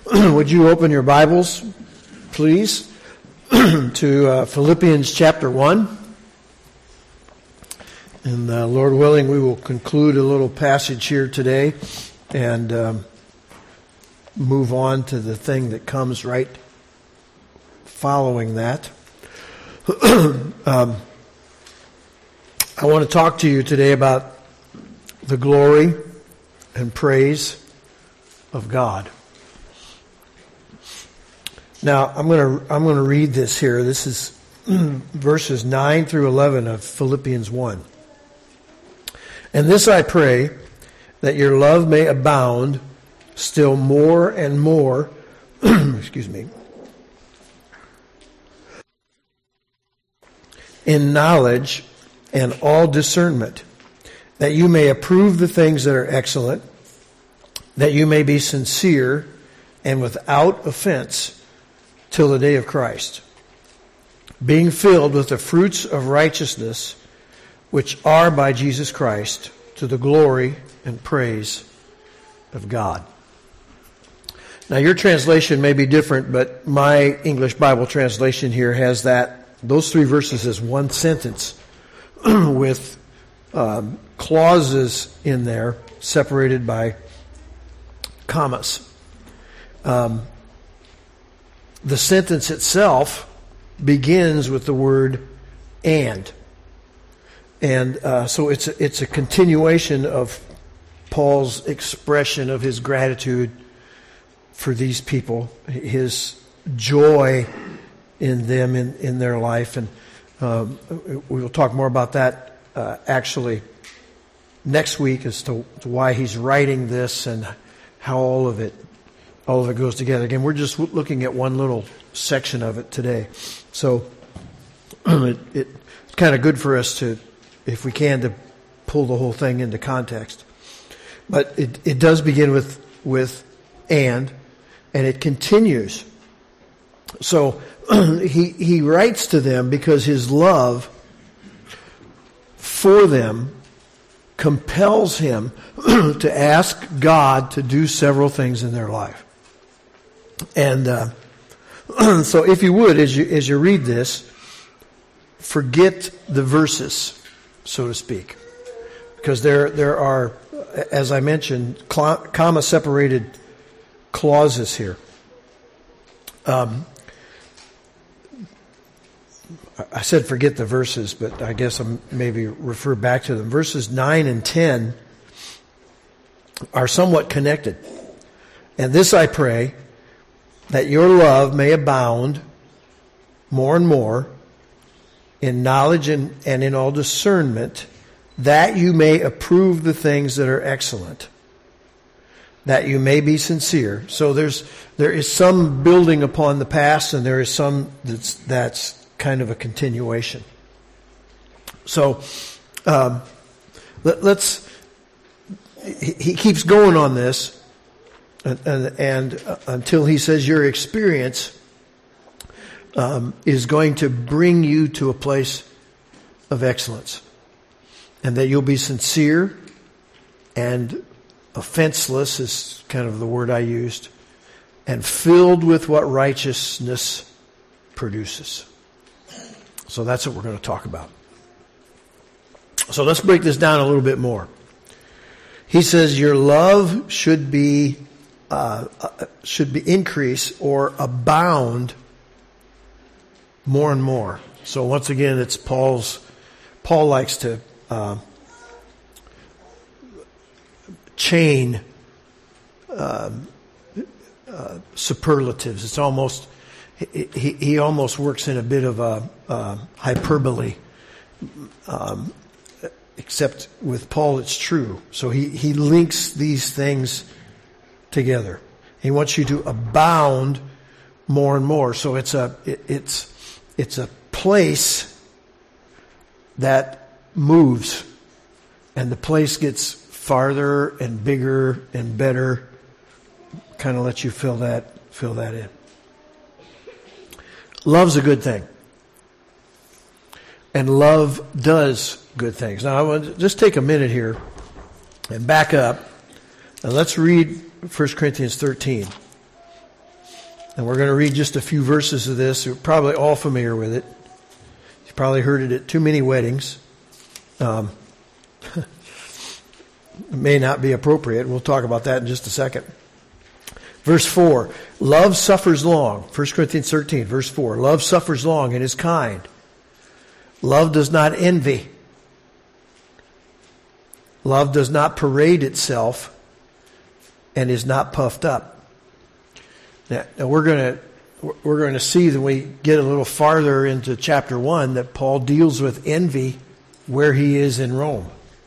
Would you open your Bibles, please, to Philippians chapter 1? And Lord willing, we will conclude a little passage here today and move on to the thing that comes right following that. I want to talk to you today about the glory and praise of God. Now, I'm going to read this here. This is verses 9 through 11 of Philippians 1. And this I pray, that your love may abound still more and more, excuse me, in knowledge and all discernment, that you may approve the things that are excellent, that you may be sincere and without offense till the day of Christ, being filled with the fruits of righteousness, which are by Jesus Christ, to the glory and praise of God. Now, your translation may be different, but my English Bible translation here has those three verses as one sentence with clauses in there separated by commas. The sentence itself begins with the word "and." And so it's a continuation of Paul's expression of his gratitude for these people, his joy in them, in their life. And we will talk more about that actually next week as to why he's writing this and how all of it goes together. Again, we're just looking at one little section of it today. So it's kind of good for us to, if we can, to pull the whole thing into context. But it does begin with and it continues. So he writes to them because his love for them compels him to ask God to do several things in their life. And so if you would, as you read this, forget the verses, so to speak. Because there are, as I mentioned, comma-separated clauses here. I said forget the verses, but I guess I'll maybe refer back to them. Verses 9 and 10 are somewhat connected. And this I pray, that your love may abound more and more in knowledge and in all discernment, that you may approve the things that are excellent, that you may be sincere. So there is some building upon the past, and there is some that's kind of a continuation. So he keeps going on this. And until he says your experience is going to bring you to a place of excellence, and that you'll be sincere and offenseless is kind of the word I used, and filled with what righteousness produces. So that's what we're going to talk about. So let's break this down a little bit more. He says your love should be increase or abound more and more. So once again, it's Paul likes to chain superlatives. It's almost he almost works in a bit of a hyperbole. Except with Paul, it's true. So he links these things together. He wants you to abound more and more. So it's a place that moves, and the place gets farther and bigger and better. Kind of lets you fill that in. Love's a good thing, and love does good things. Now I want to just take a minute here and back up, and let's read 1 Corinthians 13. And we're going to read just a few verses of this. You're probably all familiar with it. You've probably heard it at too many weddings. It may not be appropriate. We'll talk about that in just a second. Verse 4, love suffers long. 1 Corinthians 13, verse 4. Love suffers long and is kind. Love does not envy. Love does not parade itself and is not puffed up. Now we're going to see that we get a little farther into chapter 1 that Paul deals with envy where he is in Rome.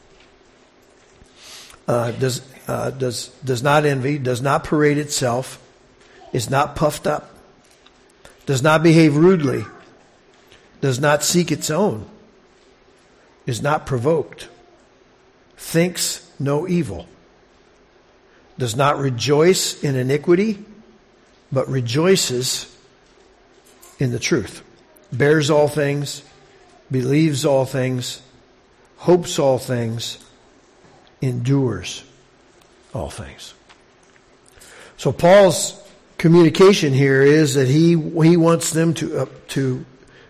Does not envy, does not parade itself, is not puffed up, does not behave rudely, does not seek its own, is not provoked, thinks no evil, does not rejoice in iniquity, but rejoices in the truth, bears all things, believes all things, hopes all things, endures all things. So Paul's communication here is that he wants them to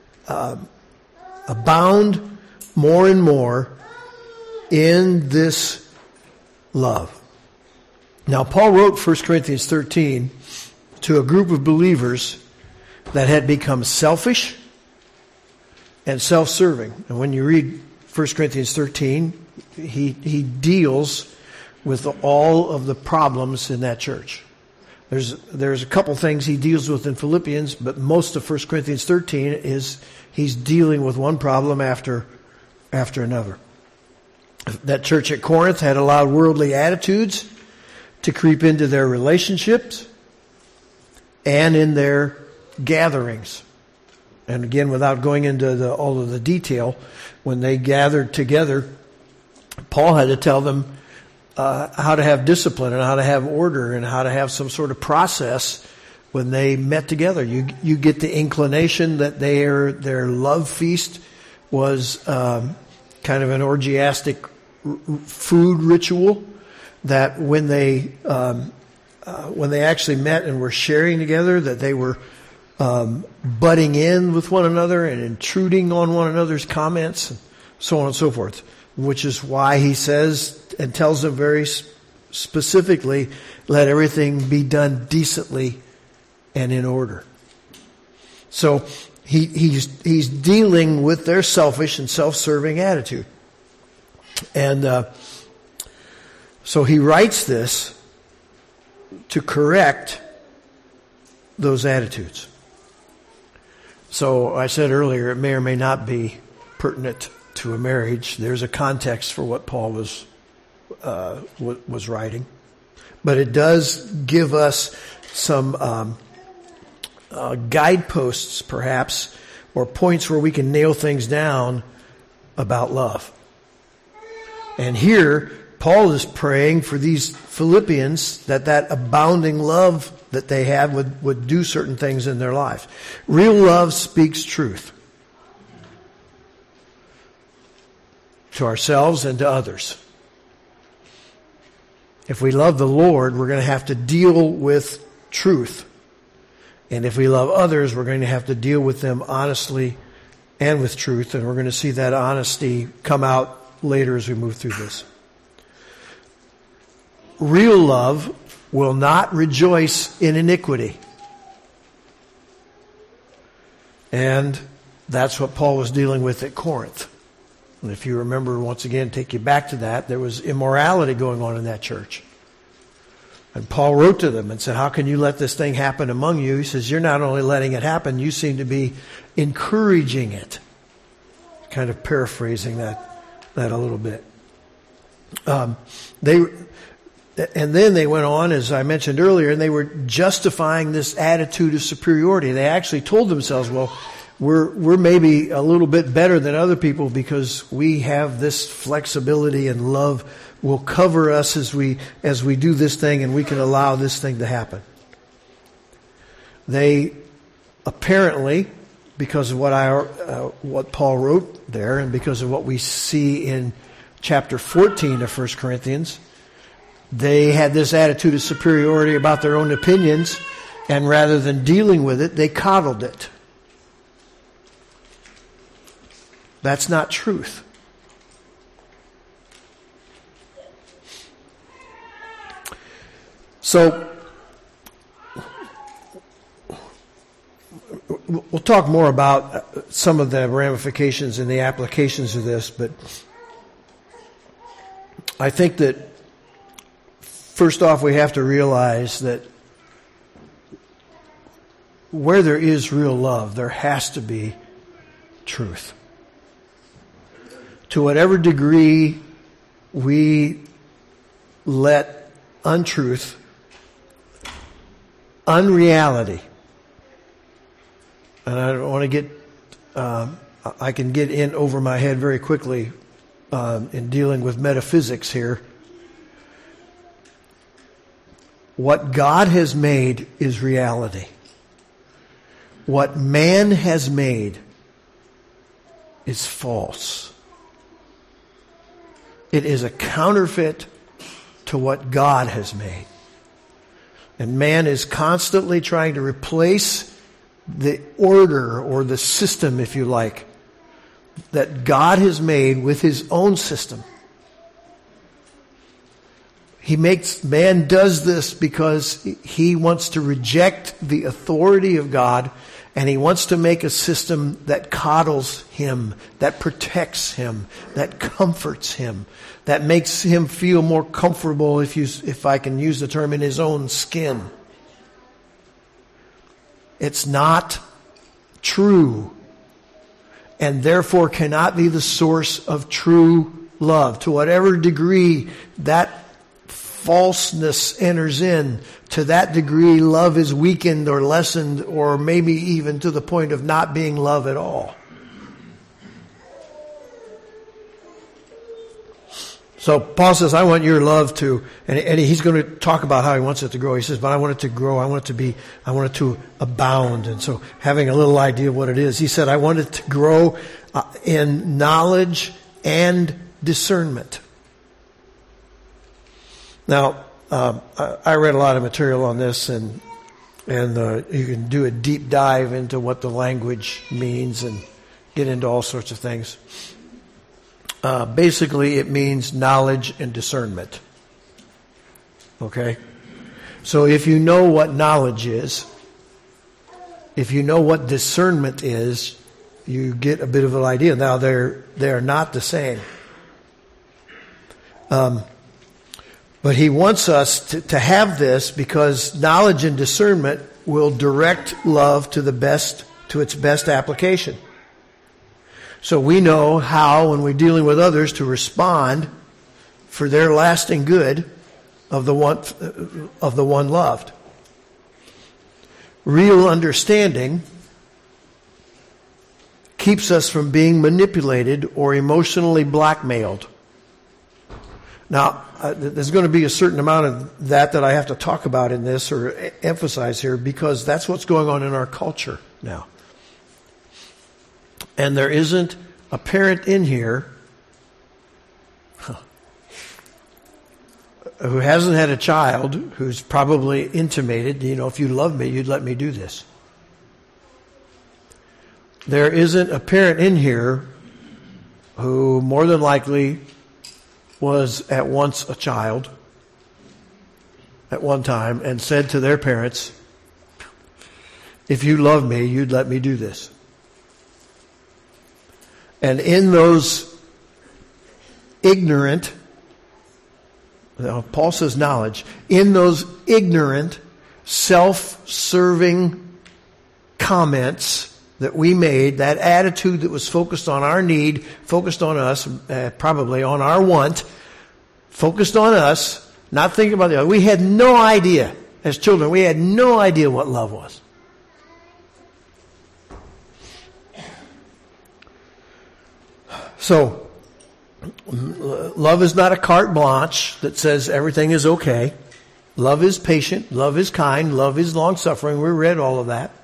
abound more and more in this love. Now Paul wrote 1 Corinthians 13 to a group of believers that had become selfish and self-serving. And when you read 1 Corinthians 13, he deals with all of the problems in that church. There's a couple things he deals with in Philippians, but most of 1 Corinthians 13 is he's dealing with one problem after another. That church at Corinth had allowed worldly attitudes to creep into their relationships and in their gatherings. And again, without going into all of the detail, when they gathered together, Paul had to tell them how to have discipline and how to have order and how to have some sort of process when they met together. You get the inclination that their love feast was kind of an orgiastic food ritual, that when they actually met and were sharing together, that they were butting in with one another and intruding on one another's comments, and so on and so forth. Which is why he says and tells them very specifically, let everything be done decently and in order. So he's dealing with their selfish and self-serving attitude. And so he writes this to correct those attitudes. So I said earlier, it may or may not be pertinent to a marriage. There's a context for what Paul was writing, but it does give us some guideposts, perhaps, or points where we can nail things down about love. And here, Paul is praying for these Philippians that abounding love that they had would do certain things in their life. Real love speaks truth to ourselves and to others. If we love the Lord, we're going to have to deal with truth. And if we love others, we're going to have to deal with them honestly and with truth. And we're going to see that honesty come out later as we move through this. Real love will not rejoice in iniquity. And that's what Paul was dealing with at Corinth. And if you remember, once again, take you back to that, there was immorality going on in that church. And Paul wrote to them and said, how can you let this thing happen among you? He says, you're not only letting it happen, you seem to be encouraging it. Kind of paraphrasing that a little bit. And then they went on, as I mentioned earlier, and they were justifying this attitude of superiority. They actually told themselves, well, we're maybe a little bit better than other people because we have this flexibility, and love will cover us as we do this thing, and we can allow this thing to happen. They apparently, because of what Paul wrote there, and because of what we see in chapter 14 of 1 Corinthians, they had this attitude of superiority about their own opinions, And rather than dealing with it, they coddled it. That's not truth. So, we'll talk more about some of the ramifications and the applications of this, but I think that first off we have to realize that where there is real love, there has to be truth. To whatever degree we let untruth, unreality, and I don't want to get, I can get in over my head very quickly in dealing with metaphysics here. What God has made is reality. What man has made is false. It is a counterfeit to what God has made. And man is constantly trying to replace the order or the system, if you like, that God has made with his own system. Man does this because he wants to reject the authority of God, and he wants to make a system that coddles him, that protects him, that comforts him, that makes him feel more comfortable, if I can use the term, in his own skin. It's not true, and therefore cannot be the source of true love. To whatever degree that falseness enters in, to that degree love is weakened or lessened, or maybe even to the point of not being love at all. So Paul says, I want your love to, and he's going to talk about how he wants it to grow. He says, but I want it to grow. I want it to abound. And so having a little idea of what it is, he said, I want it to grow in knowledge and discernment. Now, I read a lot of material on this, and you can do a deep dive into what the language means and get into all sorts of things. Basically, it means knowledge and discernment. Okay? So if you know what knowledge is, if you know what discernment is, you get a bit of an idea. Now, they're not the same. But he wants us to have this because knowledge and discernment will direct love to its best application. So we know how, when we're dealing with others, to respond for their lasting good of the one loved. Real understanding keeps us from being manipulated or emotionally blackmailed. Now, there's going to be a certain amount of that I have to talk about in this or emphasize here, because that's what's going on in our culture now. And there isn't a parent in here who hasn't had a child who's probably intimated, if you love me, you'd let me do this. There isn't a parent in here who more than likely was at once a child at one time and said to their parents, if you love me, you'd let me do this. And in those ignorant, Paul says knowledge, in those ignorant, self-serving comments that we made, that attitude that was focused on our need, focused on us, probably on our want, focused on us, not thinking about the other. We had no idea, as children, we had no idea what love was. So, love is not a carte blanche that says everything is okay. Love is patient. Love is kind. Love is long-suffering. We read all of that.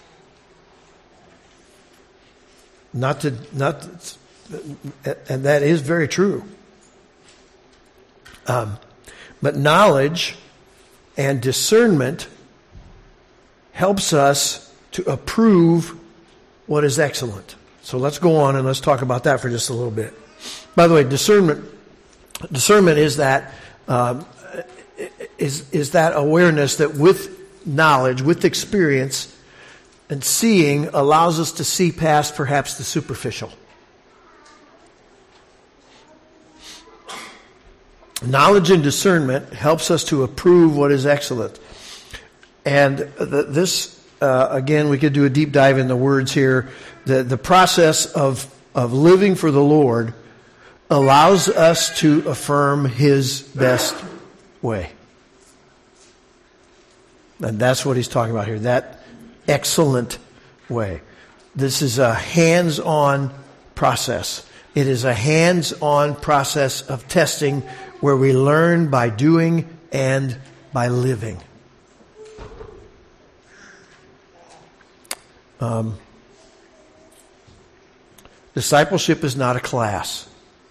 And that is very true. But knowledge and discernment helps us to approve what is excellent. So let's go on and let's talk about that for just a little bit. By the way, discernment is that is that awareness that with knowledge, with experience and seeing, allows us to see past perhaps the superficial. Knowledge and discernment helps us to approve what is excellent. And this, again, we could do a deep dive in the words here. The process of living for the Lord allows us to affirm His best way. And that's what he's talking about here, that excellent way. This is a hands-on process. It is a hands-on process of testing where we learn by doing and by living. Discipleship is not a class.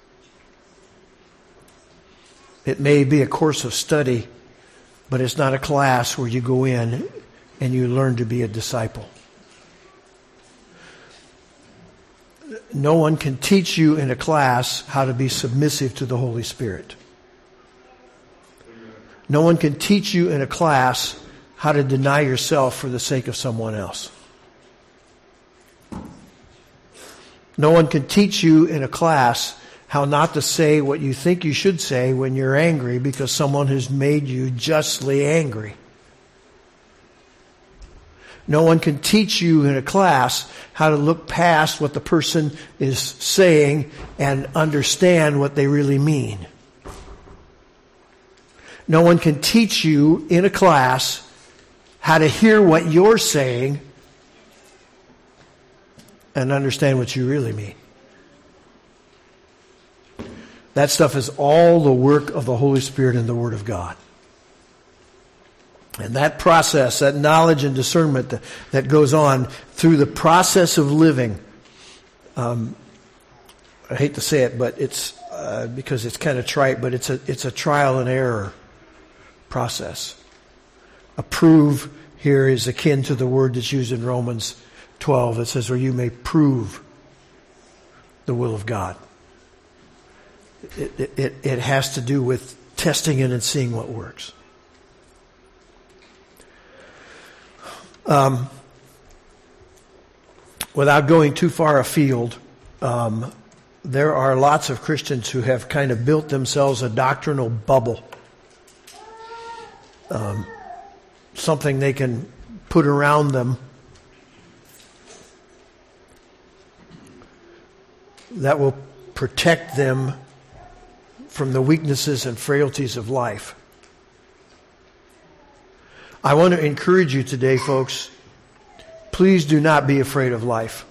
It may be a course of study, but it's not a class where you go in and you learn to be a disciple. No one can teach you in a class how to be submissive to the Holy Spirit. No one can teach you in a class how to deny yourself for the sake of someone else. No one can teach you in a class how not to say what you think you should say when you're angry because someone has made you justly angry. No one can teach you in a class how to look past what the person is saying and understand what they really mean. No one can teach you in a class how to hear what you're saying and understand what you really mean. That stuff is all the work of the Holy Spirit and the Word of God. And that process, that knowledge and discernment that goes on through the process of living, I hate to say it, but it's because it's kind of trite, but it's a trial and error process. Approve here is akin to the word that's used in Romans 12. It says, where you may prove the will of God. It has to do with testing it and seeing what works. Without going too far afield, there are lots of Christians who have kind of built themselves a doctrinal bubble. Something they can put around them that will protect them from the weaknesses and frailties of life. I want to encourage you today, folks, please do not be afraid of life.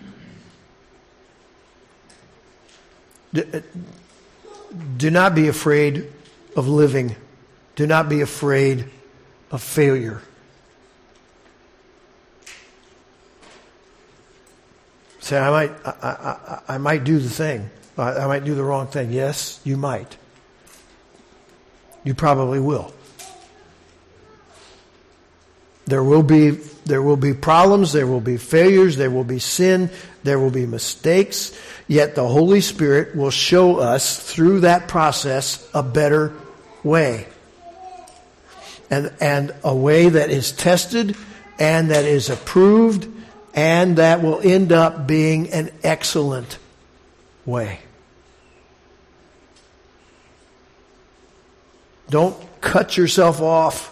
Do not be afraid of living. Do not be afraid of failure. Say, I might do the thing. I might do the wrong thing. Yes, you might. You probably will. There will be problems, there will be failures, there will be sin, there will be mistakes, yet the Holy Spirit will show us through that process a better way. And a way that is tested and that is approved and that will end up being an excellent way. Don't cut yourself off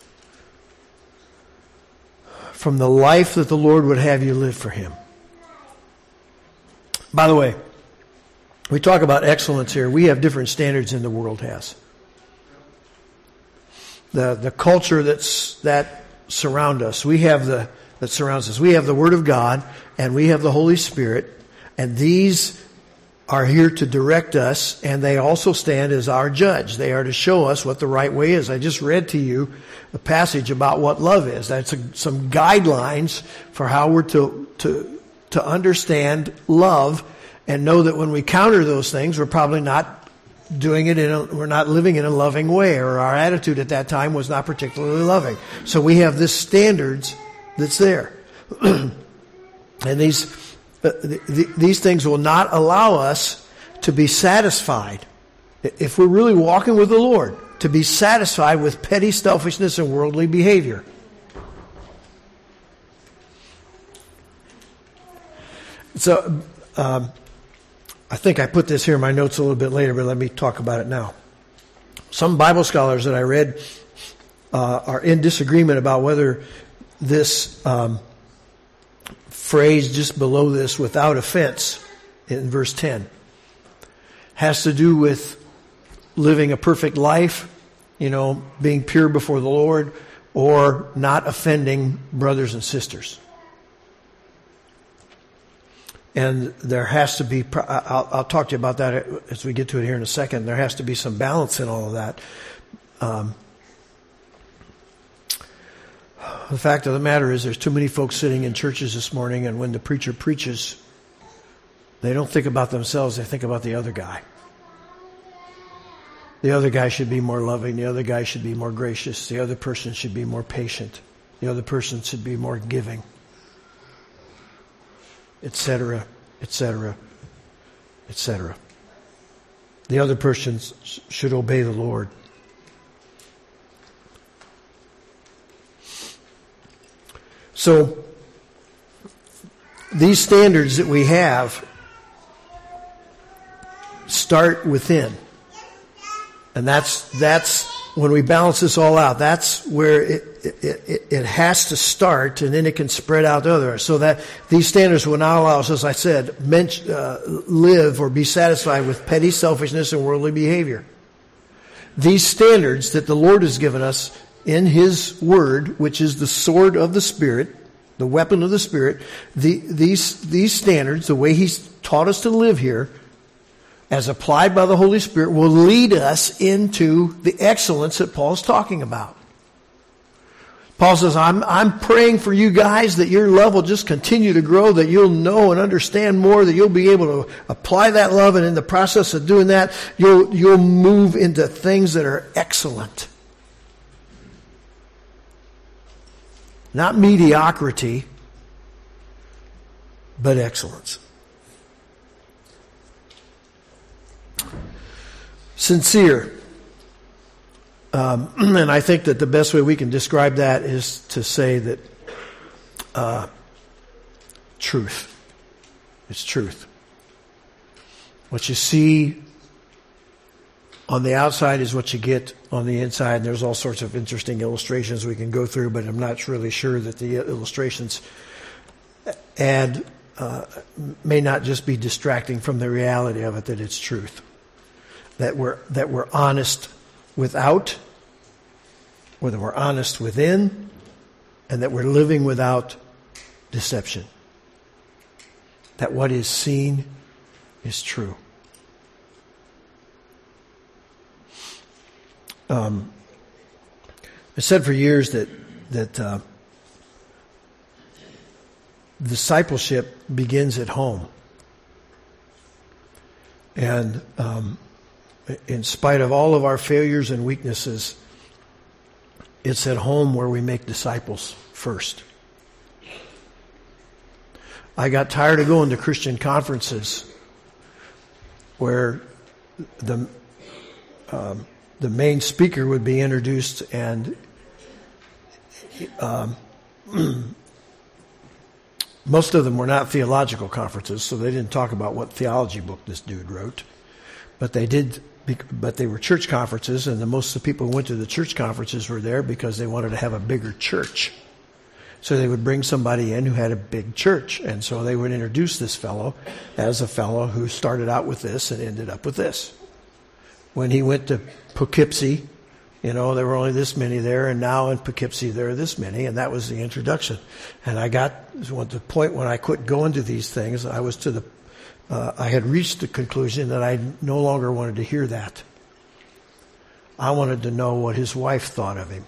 from the life that the Lord would have you live for Him. By the way, we talk about excellence here. We have different standards than the world has. The culture that surrounds us, we have that surrounds us. We have the Word of God and we have the Holy Spirit, and these are here to direct us, and they also stand as our judge. They are to show us what the right way is. I just read to you a passage about what love is. That's some guidelines for how we're to understand love and know that when we counter those things, we're probably not doing it we're not living in a loving way, or our attitude at that time was not particularly loving. So we have this standards that's there. And these things will not allow us to be satisfied. If we're really walking with the Lord, to be satisfied with petty selfishness and worldly behavior. So, I think I put this here in my notes a little bit later, but let me talk about it now. Some Bible scholars that I read are in disagreement about whether this phrase just below this, without offense, in verse 10, has to do with living a perfect life, being pure before the Lord, or not offending brothers and sisters. And there has to be, I'll talk to you about that as we get to it here in a second. There has to be some balance in all of that. The fact of the matter is there's too many folks sitting in churches this morning, and when the preacher preaches, they don't think about themselves, they think about the other guy. The other guy should be more loving. The other guy should be more gracious. The other person should be more patient. The other person should be more giving. Etc., etc., etc. The other person should obey the Lord. So, these standards that we have start within. And that's when we balance this all out, that's where it has to start, and then it can spread out to others. So that these standards will not allow us, as I said, live or be satisfied with petty selfishness and worldly behavior. These standards that the Lord has given us in His Word, which is the sword of the Spirit, the weapon of the Spirit, these standards, the way He's taught us to live here, as applied by the Holy Spirit, will lead us into the excellence that Paul's talking about. Paul says, I'm praying for you guys that your love will just continue to grow, that you'll know and understand more, that you'll be able to apply that love, and in the process of doing that, you'll move into things that are excellent. Not mediocrity, but excellence. Sincere. And I think that the best way we can describe that is to say that truth. It's truth. What you see on the outside is what you get on the inside. And there's all sorts of interesting illustrations we can go through, but I'm not really sure that the illustrations may not just be distracting from the reality of it, that it's truth. That we're honest without, whether we're honest within, and that we're living without deception. That what is seen is true. I said for years that discipleship begins at home. And in spite of all of our failures and weaknesses, it's at home where we make disciples first. I got tired of going to Christian conferences where the main speaker would be introduced, and most of them were not theological conferences, so they didn't talk about what theology book this dude wrote. But they were church conferences, and most of the people who went to the church conferences were there because they wanted to have a bigger church. So they would bring somebody in who had a big church, and so they would introduce this fellow as a fellow who started out with this and ended up with this. When he went to Poughkeepsie, there were only this many there, and now in Poughkeepsie there are this many, and that was the introduction. And I got to the point when I quit going to these things, I had reached the conclusion that I no longer wanted to hear that. I wanted to know what his wife thought of him.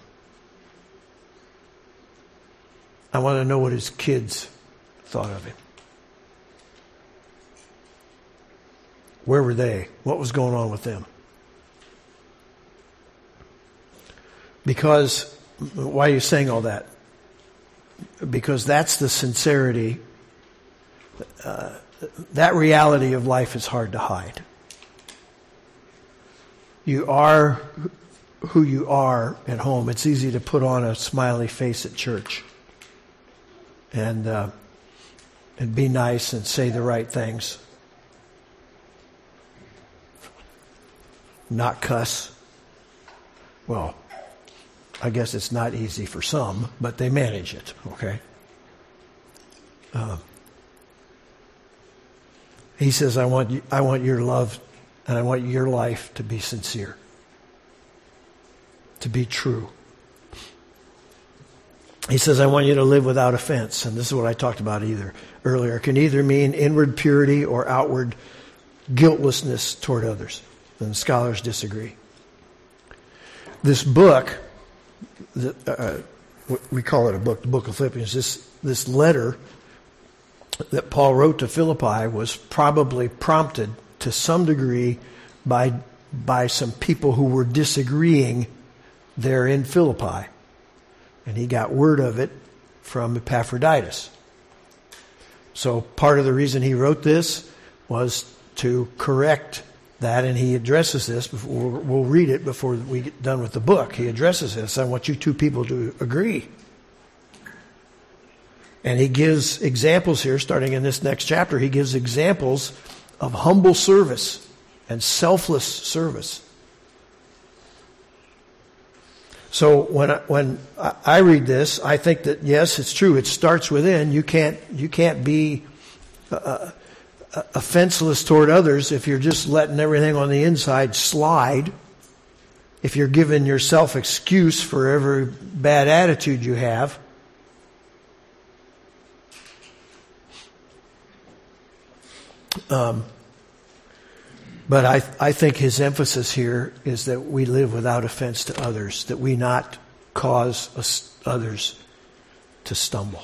I wanted to know what his kids thought of him. Where were they? What was going on with them? Because, why are you saying all that? because that's the sincerity. That reality of life is hard to hide. You are who you are at home. It's easy to put on a smiley face at church and be nice and say the right things. Not cuss. Well, I guess it's not easy for some, but they manage it, okay? He says, I want your love and I want your life to be sincere, to be true. He says, I want you to live without offense. And this is what I talked about earlier. It can either mean inward purity or outward guiltlessness toward others. And scholars disagree. This book, we call it a book, the book of Philippians, this letter that Paul wrote to Philippi was probably prompted to some degree by some people who were disagreeing there in Philippi. And he got word of it from Epaphroditus. So part of the reason he wrote this was to correct that, and he addresses this. We'll read it before we get done with the book. He addresses this. I want you two people to agree. And he gives examples here, starting in this next chapter. He gives examples of humble service and selfless service. So when I read this, I think that yes, it's true. It starts within. You can't be offenseless toward others if you're just letting everything on the inside slide. If you're giving yourself excuse for every bad attitude you have. But I think his emphasis here is that we live without offense to others, that we not cause others to stumble.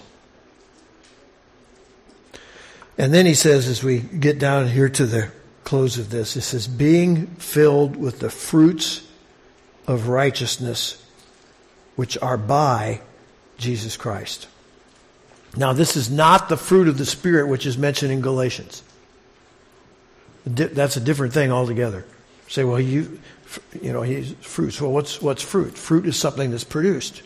And then he says, as we get down here to the close of this, it says, being filled with the fruits of righteousness which are by Jesus Christ. Now, this is not the fruit of the Spirit which is mentioned in Galatians. That's a different thing altogether. Say, well, he's fruits. Well, what's fruit? Fruit is something that's produced.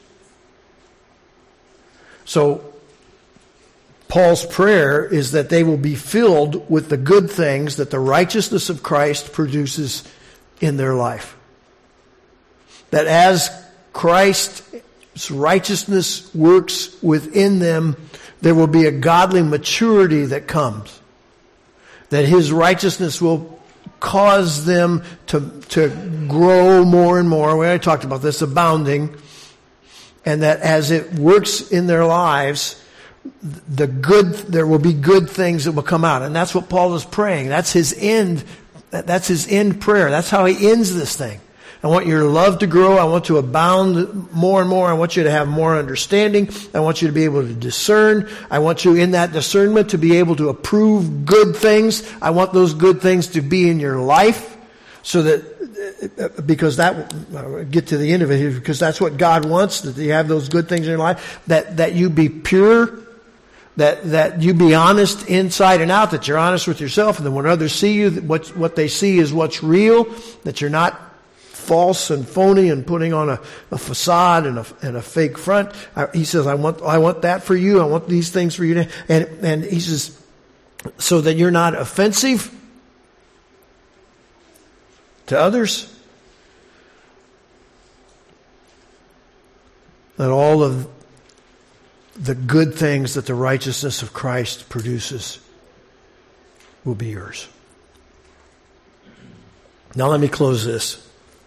So, Paul's prayer is that they will be filled with the good things that the righteousness of Christ produces in their life. That as Christ's righteousness works within them, there will be a godly maturity that comes. That his righteousness will cause them to grow more and more. We already talked about this, abounding. And that as it works in their lives, there will be good things that will come out. And that's what Paul is praying. That's his end. That's his end prayer. That's how he ends this thing. I want your love to grow. I want to abound more and more. I want you to have more understanding. I want you to be able to discern. I want you in that discernment to be able to approve good things. I want those good things to be in your life so that, because that, get to the end of it here, because that's what God wants, that you have those good things in your life, that you be pure, that you be honest inside and out, that you're honest with yourself, and then when others see you, what they see is what's real, that you're not false and phony and putting on a facade and a fake front. He says, I want that for you. I want these things for you. And he says, so that you're not offensive to others. That all of the good things that the righteousness of Christ produces will be yours. Now let me close this.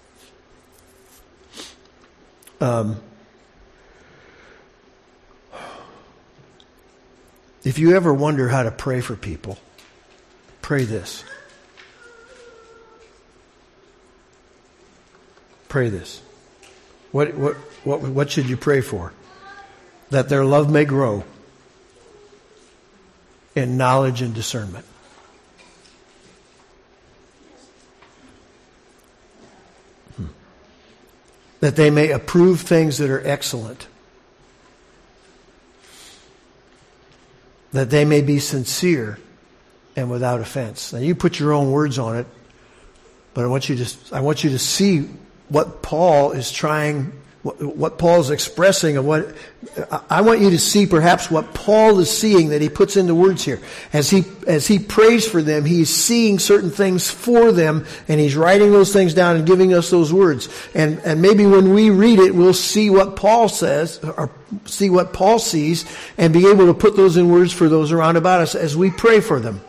If you ever wonder how to pray for people, pray this. Pray this. What should you pray for? That their love may grow in knowledge and discernment. That they may approve things that are excellent. that they may be sincere and without offense. Now you put your own words on it, but I want you to see what Paul is trying, what Paul is expressing, and what I want you to see perhaps what Paul is seeing that he puts into words here. As he prays for them, he's seeing certain things for them, and he's writing those things down and giving us those words. And maybe when we read it, we'll see what Paul says, or see what Paul sees, and be able to put those in words for those around about us as we pray for them.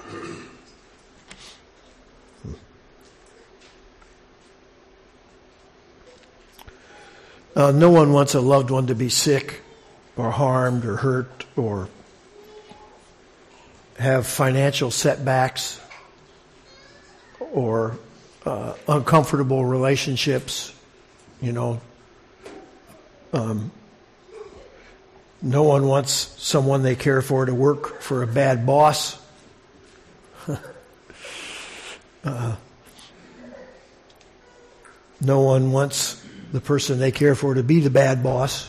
No one wants a loved one to be sick or harmed or hurt or have financial setbacks or uncomfortable relationships, No one wants someone they care for to work for a bad boss. No one wants the person they care for to be the bad boss.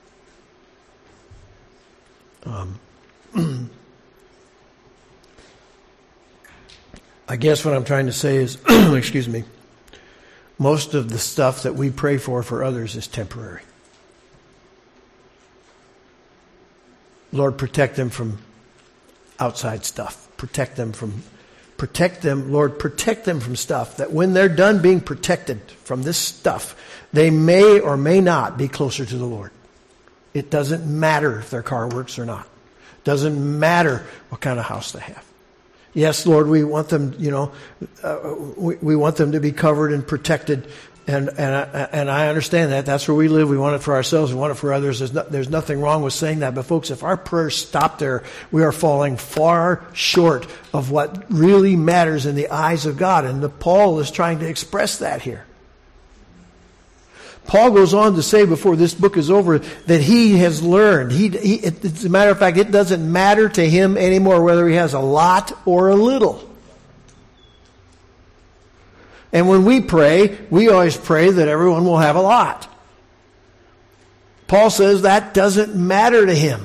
I guess what I'm trying to say is, excuse me, most of the stuff that we pray for others is temporary. Lord, protect them from outside stuff. Protect them, Lord, protect them from stuff that when they're done being protected from this stuff, they may or may not be closer to the Lord. It doesn't matter if their car works or not. It doesn't matter what kind of house they have. Yes, Lord, we want them, we want them to be covered and protected. And I understand that. That's where we live. We want it for ourselves. We want it for others. There's nothing wrong with saying that. But folks, if our prayers stop there, we are falling far short of what really matters in the eyes of God. And Paul is trying to express that here. Paul goes on to say before this book is over that he has learned. As a matter of fact, it doesn't matter to him anymore whether he has a lot or a little. And when we pray, we always pray that everyone will have a lot. Paul says that doesn't matter to him.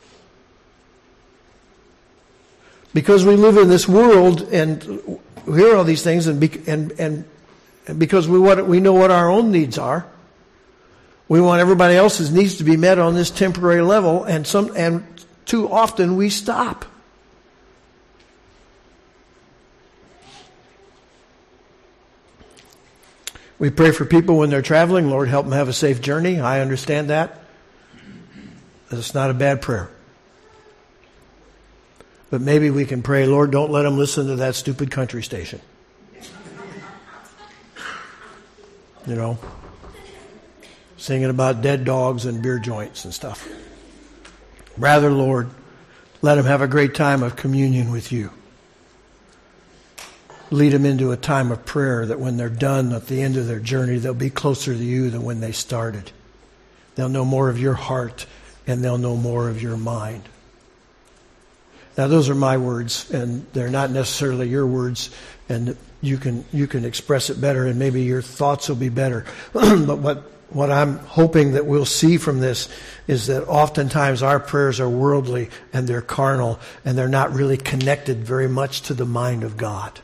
Because we live in this world and we hear all these things and because we know what our own needs are. We want everybody else's needs to be met on this temporary level, and too often we stop. We pray for people when they're traveling. Lord, help them have a safe journey. I understand that. It's not a bad prayer. But maybe we can pray, Lord, don't let them listen to that stupid country station. Singing about dead dogs and beer joints and stuff. Rather, Lord, let them have a great time of communion with you. Lead them into a time of prayer that when they're done at the end of their journey, they'll be closer to you than when they started. They'll know more of your heart and they'll know more of your mind. Now, those are my words, and they're not necessarily your words, and you can express it better, and maybe your thoughts will be better. But what I'm hoping that we'll see from this is that oftentimes our prayers are worldly and they're carnal and they're not really connected very much to the mind of God.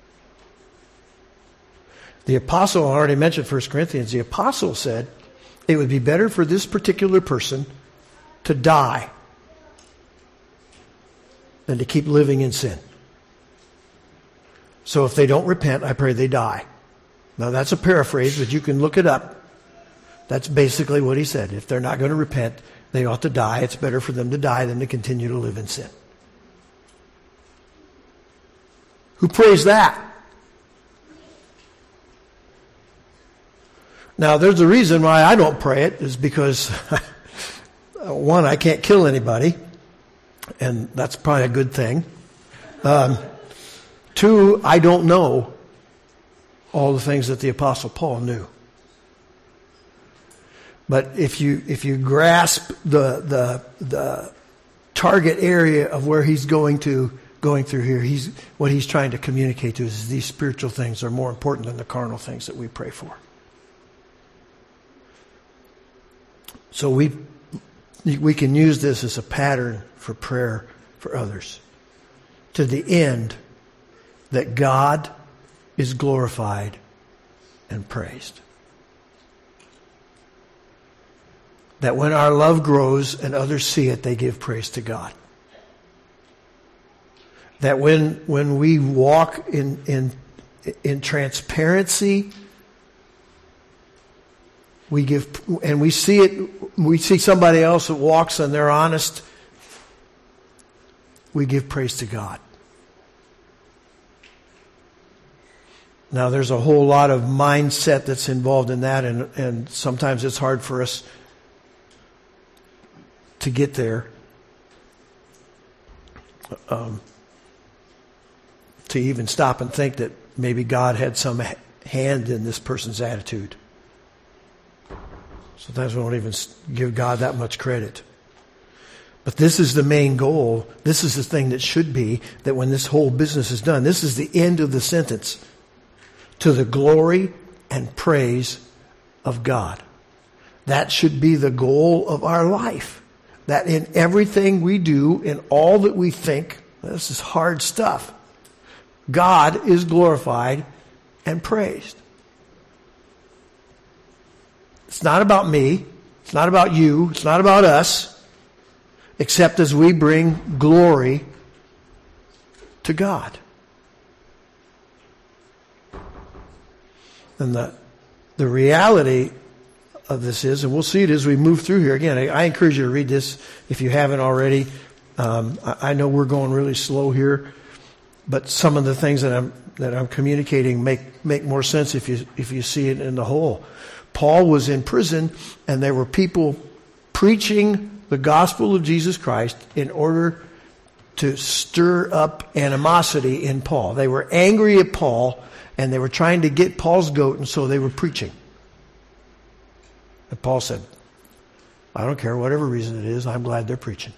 The apostle, I already mentioned 1 Corinthians, the apostle said it would be better for this particular person to die than to keep living in sin. So if they don't repent, I pray they die. Now that's a paraphrase, but you can look it up. That's basically what he said. If they're not going to repent, they ought to die. It's better for them to die than to continue to live in sin. Who prays that? Now, there's a reason why I don't pray it, is because, one, I can't kill anybody, and that's probably a good thing. Two, I don't know all the things that the Apostle Paul knew. But if you grasp the target area of where he's going through here, what he's trying to communicate to us is these spiritual things are more important than the carnal things that we pray for. So we can use this as a pattern for prayer for others, to the end that God is glorified and praised. That when our love grows and others see it, they give praise to God. That when we walk in transparency, we give, and we see it, we see somebody else that walks and they're honest, we give praise to God. Now there's a whole lot of mindset that's involved in that, and sometimes it's hard for us to get there. To even stop and think that maybe God had some hand in this person's attitude. Sometimes we don't even give God that much credit. But this is the main goal. This is the thing that should be, that when this whole business is done, this is the end of the sentence. To the glory and praise of God. That should be the goal of our life. That in everything we do, in all that we think, this is hard stuff, God is glorified and praised. It's not about me. It's not about you. It's not about us. Except as we bring glory to God. And the reality of this is, and we'll see it as we move through here. Again, I encourage you to read this if you haven't already. I know we're going really slow here, but some of the things that I'm communicating make more sense if you see it in the whole. Paul was in prison, and there were people preaching the gospel of Jesus Christ in order to stir up animosity in Paul. They were angry at Paul, and they were trying to get Paul's goat, and so they were preaching. And Paul said, I don't care whatever reason it is, I'm glad they're preaching.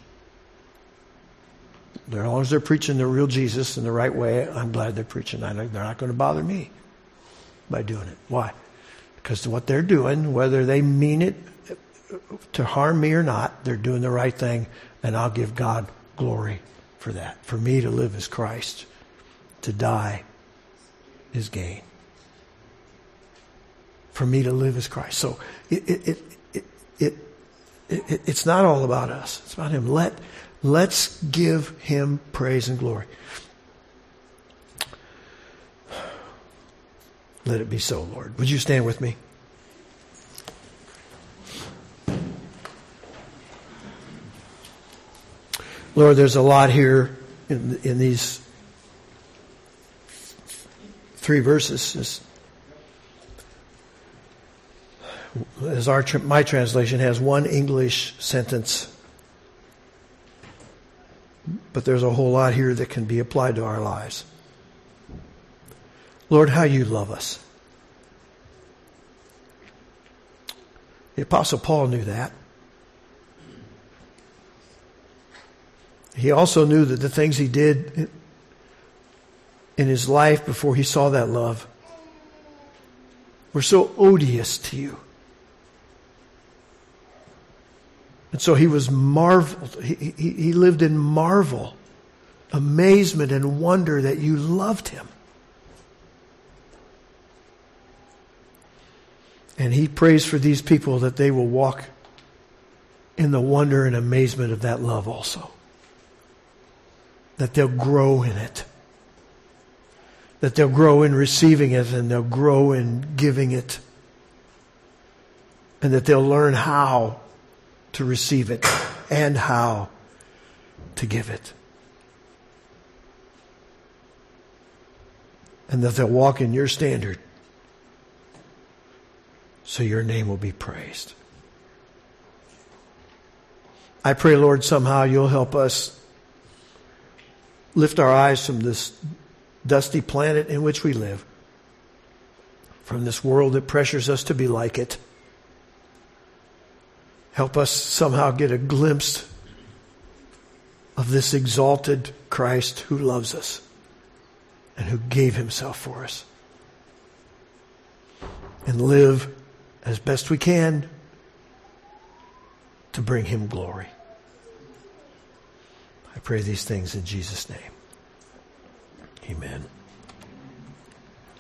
As long as they're preaching the real Jesus in the right way, I'm glad they're preaching. They're not going to bother me by doing it. Why? Because what they're doing, whether they mean it to harm me or not, they're doing the right thing, and I'll give God glory for that. For me to live as Christ, to die is gain. For me to live as Christ. So it's not all about us. It's about Him. Let's give Him praise and glory. Let it be so, Lord. Would you stand with me? Lord, there's a lot here in these 3 verses. As my translation has one English sentence, but there's a whole lot here that can be applied to our lives. Lord, how you love us. The Apostle Paul knew that. He also knew that the things he did in his life before he saw that love were so odious to you. And so he was marveled. He lived in marvel, amazement, and wonder that you loved him. And he prays for these people that they will walk in the wonder and amazement of that love also. That they'll grow in it. That they'll grow in receiving it, and they'll grow in giving it. And that they'll learn how to receive it and how to give it. And that they'll walk in your standard so your name will be praised. I pray, Lord, somehow you'll help us lift our eyes from this dusty planet in which we live, from this world that pressures us to be like it. Help us somehow get a glimpse of this exalted Christ who loves us and who gave himself for us. And live as best we can to bring him glory. I I pray these things in Jesus' name. Amen.